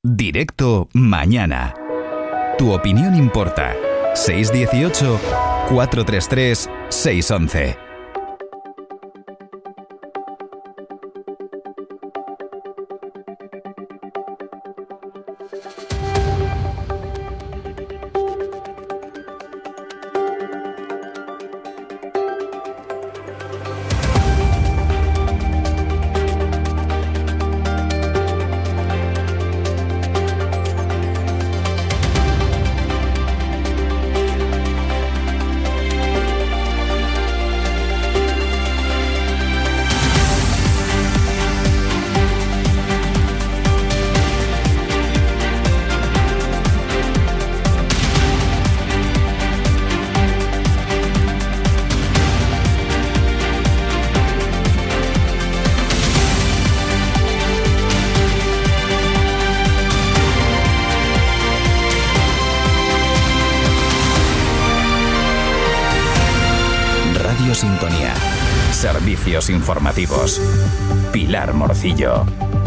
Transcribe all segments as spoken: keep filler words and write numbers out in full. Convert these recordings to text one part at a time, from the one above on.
Directo Mañana. Tu opinión importa. seis dieciocho, cuatrocientos treinta y tres, seiscientos once. Sintonía. Servicios informativos. Pilar Morcillo.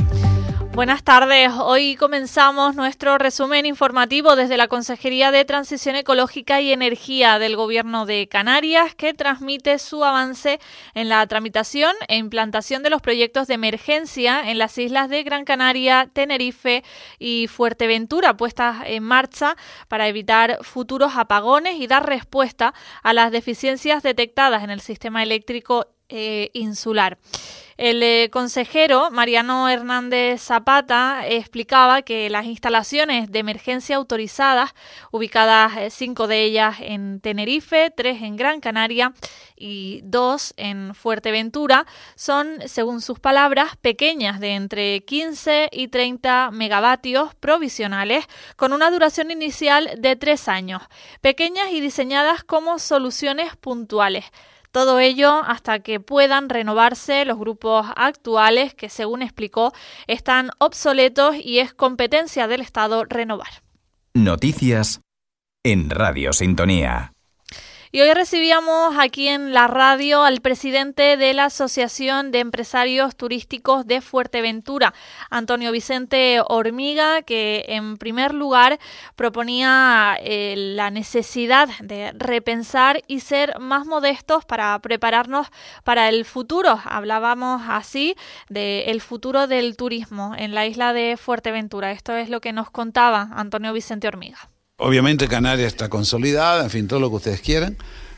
Buenas tardes. Hoy comenzamos nuestro resumen informativo desde la Consejería de Transición Ecológica y Energía del Gobierno de Canarias, que transmite su avance en la tramitación e implantación de los proyectos de emergencia en las islas de Gran Canaria, Tenerife y Fuerteventura, puestas en marcha para evitar futuros apagones y dar respuesta a las deficiencias detectadas en el sistema eléctrico eh, insular. El eh, consejero Mariano Hernández Zapata explicaba que las instalaciones de emergencia autorizadas, ubicadas eh, cinco de ellas en Tenerife, tres en Gran Canaria y dos en Fuerteventura, son, según sus palabras, pequeñas, de entre quince y treinta megavatios provisionales, con una duración inicial de tres años, pequeñas y diseñadas como soluciones puntuales. Todo ello hasta que puedan renovarse los grupos actuales que, según explicó, están obsoletos y es competencia del Estado renovar. Noticias en Radio Sintonía. Y hoy recibíamos aquí en la radio al presidente de la Asociación de Empresarios Turísticos de Fuerteventura, Antonio Vicente Hormiga, que en primer lugar proponía eh, la necesidad de repensar y ser más modestos para prepararnos para el futuro. Hablábamos así del futuro del turismo en la isla de Fuerteventura. Esto es lo que nos contaba Antonio Vicente Hormiga. Obviamente Canarias está consolidada, en fin, todo lo que ustedes quieran,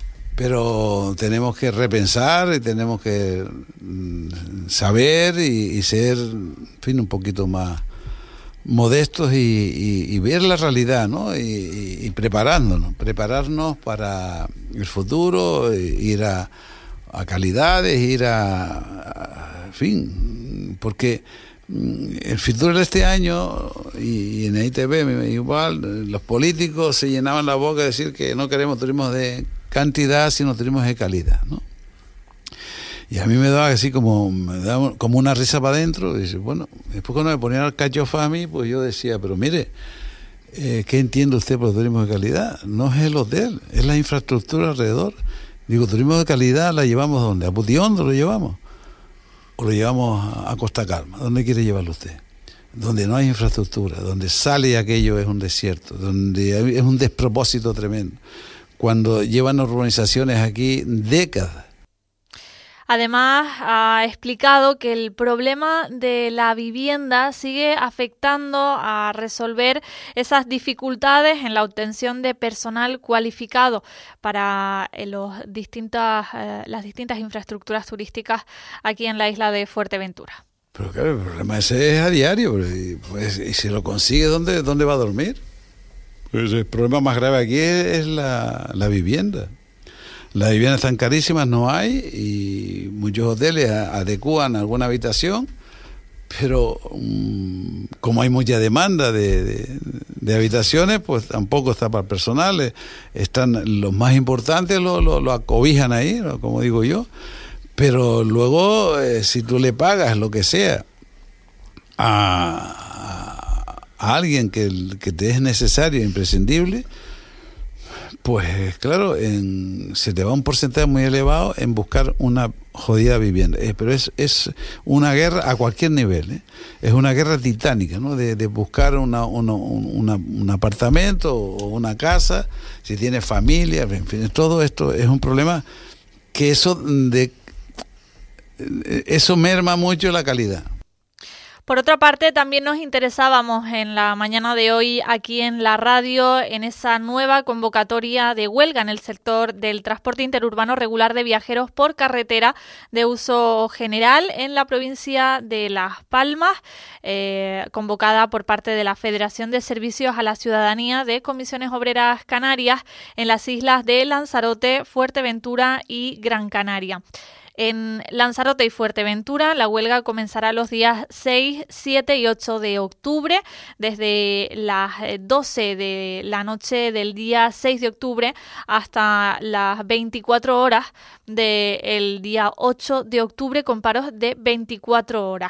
pero tenemos que repensar y tenemos que saber y, y ser, en fin, un poquito más modestos y, y, y ver la realidad, ¿no? Y, y, y preparándonos, prepararnos para el futuro, ir a, a calidades, ir a, a, en fin, porque el futuro de este año, y en I T V igual, los políticos se llenaban la boca de decir que no queremos turismo de cantidad, sino turismo de calidad, ¿no? Y a mí me daba así como, me daba como una risa para adentro, y dice, bueno, después cuando me ponían al cachofa a mí, pues yo decía, pero mire, eh, ¿qué entiende usted por turismo de calidad? No es el hotel, es la infraestructura alrededor. Digo, turismo de calidad la llevamos ¿dónde? ¿A Putiondo lo llevamos? ¿O lo llevamos a Costa Calma? ¿Dónde quiere llevarlo usted? Donde no hay infraestructura, donde sale y aquello es un desierto, donde es un despropósito tremendo, cuando llevan urbanizaciones aquí décadas. Además, ha explicado que el problema de la vivienda sigue afectando a resolver esas dificultades en la obtención de personal cualificado para los distintas, eh, las distintas infraestructuras turísticas aquí en la isla de Fuerteventura. Pero claro, el problema ese es a diario, y, pues, y si lo consigue, ¿dónde, dónde va a dormir? Pues el problema más grave aquí es, es la, la vivienda. Las viviendas están carísimas, no hay, y muchos hoteles adecúan alguna habitación, pero um, como hay mucha demanda de, de, de habitaciones, pues tampoco está para el personal. Están los más importantes, lo, lo, lo acobijan ahí, ¿no? Como digo yo, pero luego eh, si tú le pagas lo que sea a, a, a alguien que, que te es necesario, imprescindible, Pues claro, en, se te va un porcentaje muy elevado en buscar una jodida vivienda, eh, pero es es una guerra a cualquier nivel, ¿eh? Es una guerra titánica, ¿no? De, de buscar una, una, una, un apartamento o una casa, si tienes familia, en fin, todo esto es un problema que eso de eso merma mucho la calidad. Por otra parte, también nos interesábamos en la mañana de hoy aquí en la radio en esa nueva convocatoria de huelga en el sector del transporte interurbano regular de viajeros por carretera de uso general en la provincia de Las Palmas, eh, convocada por parte de la Federación de Servicios a la Ciudadanía de Comisiones Obreras Canarias en las islas de Lanzarote, Fuerteventura y Gran Canaria. En Lanzarote y Fuerteventura, la huelga comenzará los días seis, siete y ocho de octubre, desde las doce de la noche del día seis de octubre hasta las veinticuatro horas del día ocho de octubre, con paros de veinticuatro horas.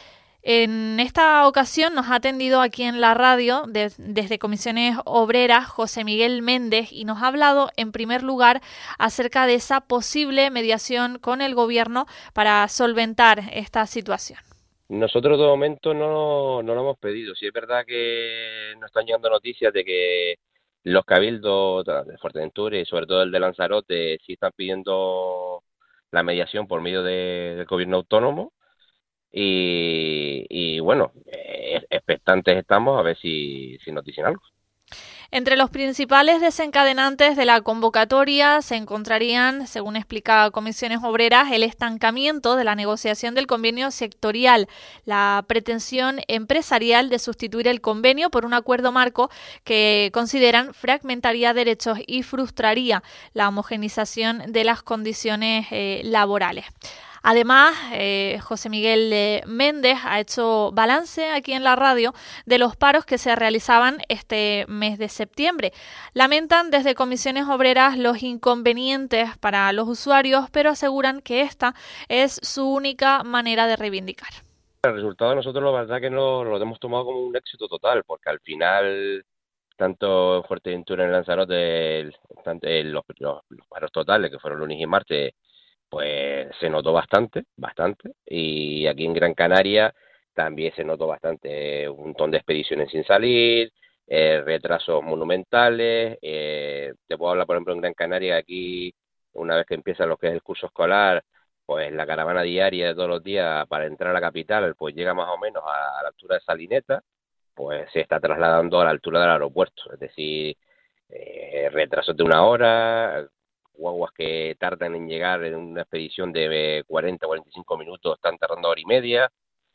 En esta ocasión nos ha atendido aquí en la radio de, desde Comisiones Obreras José Miguel Méndez y nos ha hablado en primer lugar acerca de esa posible mediación con el gobierno para solventar esta situación. Nosotros de momento no, no lo hemos pedido. Sí es verdad que nos están llegando noticias de que los cabildos de Fuerteventura y sobre todo el de Lanzarote sí están pidiendo la mediación por medio de, del gobierno autónomo. Y, y bueno, eh, expectantes estamos a ver si, si nos dicen algo. Entre los principales desencadenantes de la convocatoria se encontrarían, según explica Comisiones Obreras, el estancamiento de la negociación del convenio sectorial, la pretensión empresarial de sustituir el convenio por un acuerdo marco que consideran fragmentaría derechos y frustraría la homogenización de las condiciones eh, laborales. Además, eh, José Miguel eh, Méndez ha hecho balance aquí en la radio de los paros que se realizaban este mes de septiembre. Lamentan desde Comisiones Obreras los inconvenientes para los usuarios, pero aseguran que esta es su única manera de reivindicar. El resultado nosotros la verdad que no lo hemos tomado como un éxito total, porque al final, tanto en Fuerteventura en Lanzarote, el, el, los, los, los paros totales, que fueron lunes y martes, pues se notó bastante, bastante, y aquí en Gran Canaria también se notó bastante, un montón de expediciones sin salir, eh, retrasos monumentales, eh, te puedo hablar por ejemplo en Gran Canaria, aquí una vez que empieza lo que es el curso escolar, pues la caravana diaria de todos los días para entrar a la capital, pues llega más o menos a, a la altura de Salineta, pues se está trasladando a la altura del aeropuerto, es decir, eh, retrasos de una hora, guaguas que tardan en llegar en una expedición de cuarenta a cuarenta y cinco minutos, están tardando hora y media.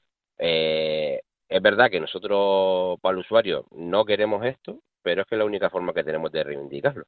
Eh, es verdad que nosotros, para el usuario, no queremos esto, pero es que es la única forma que tenemos de reivindicarlo.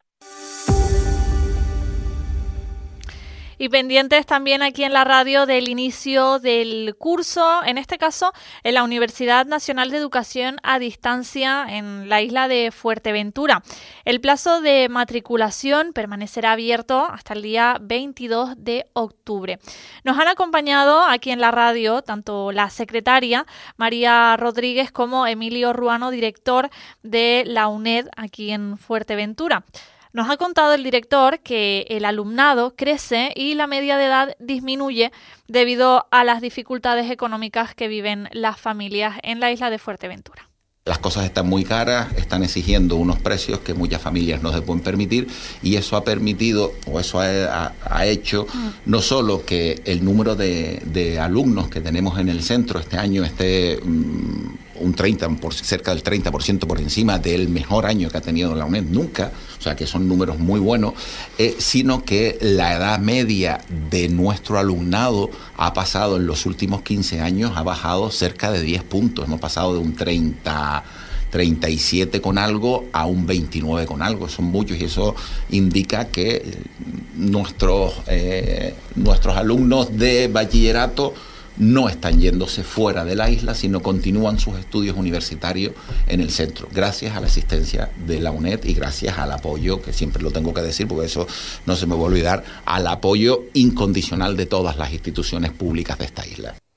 Y pendientes también aquí en la radio del inicio del curso, en este caso en la Universidad Nacional de Educación a Distancia en la isla de Fuerteventura. El plazo de matriculación permanecerá abierto hasta el día veintidós de octubre. Nos han acompañado aquí en la radio tanto la secretaria María Rodríguez como Emilio Ruano, director de la U N E D aquí en Fuerteventura. Nos ha contado el director que el alumnado crece y la media de edad disminuye debido a las dificultades económicas que viven las familias en la isla de Fuerteventura. Las cosas están muy caras, están exigiendo unos precios que muchas familias no se pueden permitir y eso ha permitido, o eso ha, ha hecho, no solo que el número de, de alumnos que tenemos en el centro este año esté um, un treinta por, cerca del treinta por ciento por encima del mejor año que ha tenido la U N E D nunca, o sea que son números muy buenos, eh, sino que la edad media de nuestro alumnado ha pasado en los últimos quince años, ha bajado cerca de diez puntos, hemos pasado de un treinta, treinta y siete con algo a un veintinueve con algo, son muchos y eso indica que nuestros, eh, nuestros alumnos de bachillerato no están yéndose fuera de la isla, sino continúan sus estudios universitarios en el centro, gracias a la asistencia de la U N E D y gracias al apoyo, que siempre lo tengo que decir porque eso no se me va a olvidar, al apoyo incondicional de todas las instituciones públicas de esta isla.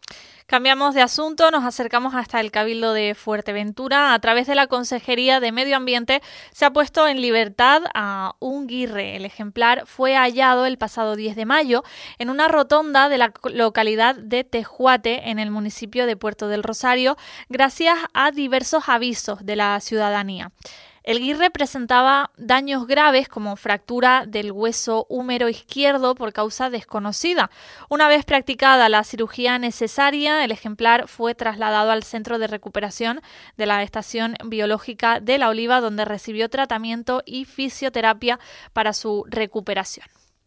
Cambiamos de asunto, nos acercamos hasta el Cabildo de Fuerteventura. A través de la Consejería de Medio Ambiente se ha puesto en libertad a un guirre. El ejemplar fue hallado el pasado diez de mayo en una rotonda de la localidad de Tejuate, en el municipio de Puerto del Rosario, gracias a diversos avisos de la ciudadanía. El guirre presentaba daños graves como fractura del hueso húmero izquierdo por causa desconocida. Una vez practicada la cirugía necesaria, el ejemplar fue trasladado al centro de recuperación de la Estación Biológica de La Oliva, donde recibió tratamiento y fisioterapia para su recuperación.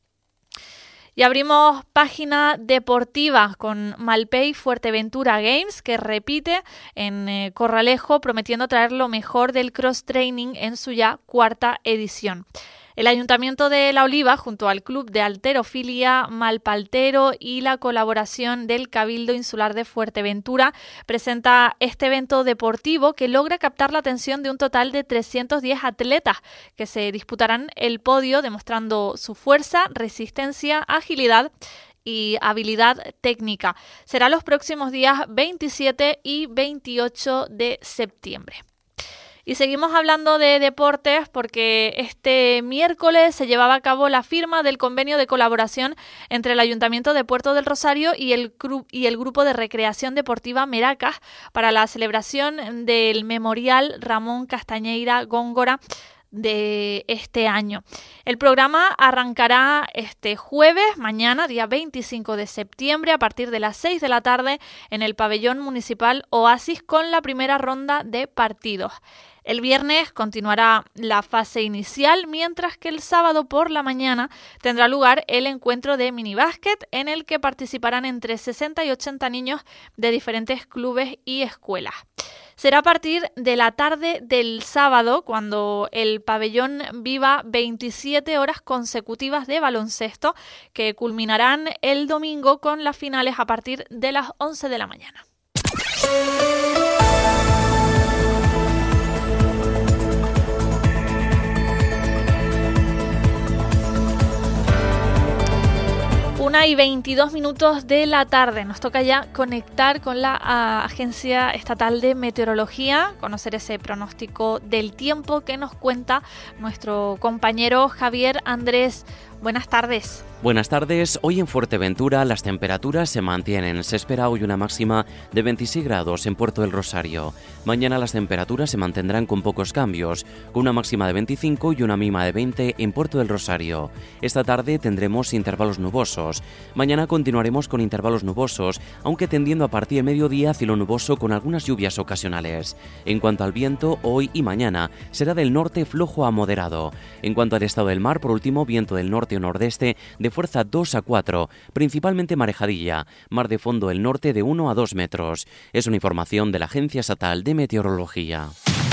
Y abrimos página deportiva con Malpey Fuerteventura Games, que repite en eh, Corralejo, prometiendo traer lo mejor del cross-training en su ya cuarta edición. El Ayuntamiento de La Oliva, junto al Club de Halterofilia Malpaltero y la colaboración del Cabildo Insular de Fuerteventura, presenta este evento deportivo que logra captar la atención de un total de trescientos diez atletas que se disputarán el podio demostrando su fuerza, resistencia, agilidad y habilidad técnica. Será los próximos días veintisiete y veintiocho de septiembre. Y seguimos hablando de deportes porque este miércoles se llevaba a cabo la firma del convenio de colaboración entre el Ayuntamiento de Puerto del Rosario y el, y el Grupo de Recreación Deportiva Meracas para la celebración del Memorial Ramón Castañeira Góngora de este año. El programa arrancará este jueves, mañana, día veinticinco de septiembre, a partir de las seis de la tarde en el pabellón municipal Oasis con la primera ronda de partidos. El viernes continuará la fase inicial, mientras que el sábado por la mañana tendrá lugar el encuentro de minibásquet, en el que participarán entre sesenta y ochenta niños de diferentes clubes y escuelas. Será a partir de la tarde del sábado cuando el pabellón viva veintisiete horas consecutivas de baloncesto, que culminarán el domingo con las finales a partir de las once de la mañana. Una y veintidós minutos de la tarde. Nos toca ya conectar con la uh, Agencia Estatal de Meteorología, conocer ese pronóstico del tiempo que nos cuenta nuestro compañero Javier Andrés. Buenas tardes. Buenas tardes. Hoy en Fuerteventura las temperaturas se mantienen. Se espera hoy una máxima de veintiséis grados en Puerto del Rosario. Mañana las temperaturas se mantendrán con pocos cambios, con una máxima de veinticinco y una mínima de veinte en Puerto del Rosario. Esta tarde tendremos intervalos nubosos. Mañana continuaremos con intervalos nubosos, aunque tendiendo a partir de mediodía cielo nuboso con algunas lluvias ocasionales. En cuanto al viento, hoy y mañana será del norte flojo a moderado. En cuanto al estado del mar, por último, viento del norte o nordeste de fuerza dos a cuatro, principalmente marejadilla, mar de fondo del norte de uno a dos metros. Es una información de la Agencia Estatal de Meteorología.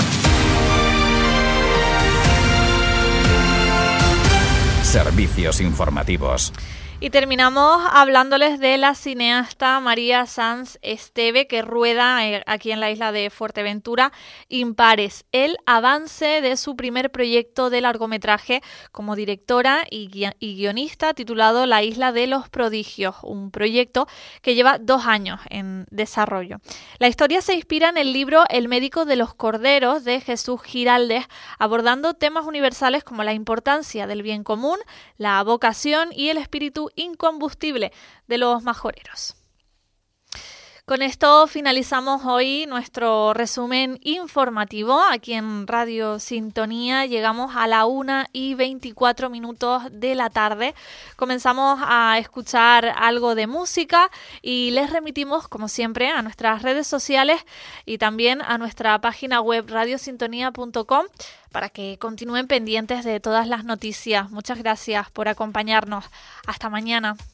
Servicios informativos. Y terminamos hablándoles de la cineasta María Sanz Esteve, que rueda eh, aquí en la isla de Fuerteventura Impares, el avance de su primer proyecto de largometraje como directora y, gui- y guionista, titulado La Isla de los Prodigios, un proyecto que lleva dos años en desarrollo. La historia se inspira en el libro El médico de los corderos de Jesús Giraldez, abordando temas universales como la importancia del bien común, la vocación y el espíritu incombustible de los majoreros. Con esto finalizamos hoy nuestro resumen informativo aquí en Radio Sintonía. Llegamos a la una y veinticuatro minutos de la tarde. Comenzamos a escuchar algo de música y les remitimos, como siempre, a nuestras redes sociales y también a nuestra página web radio sintonía punto com para que continúen pendientes de todas las noticias. Muchas gracias por acompañarnos. Hasta mañana.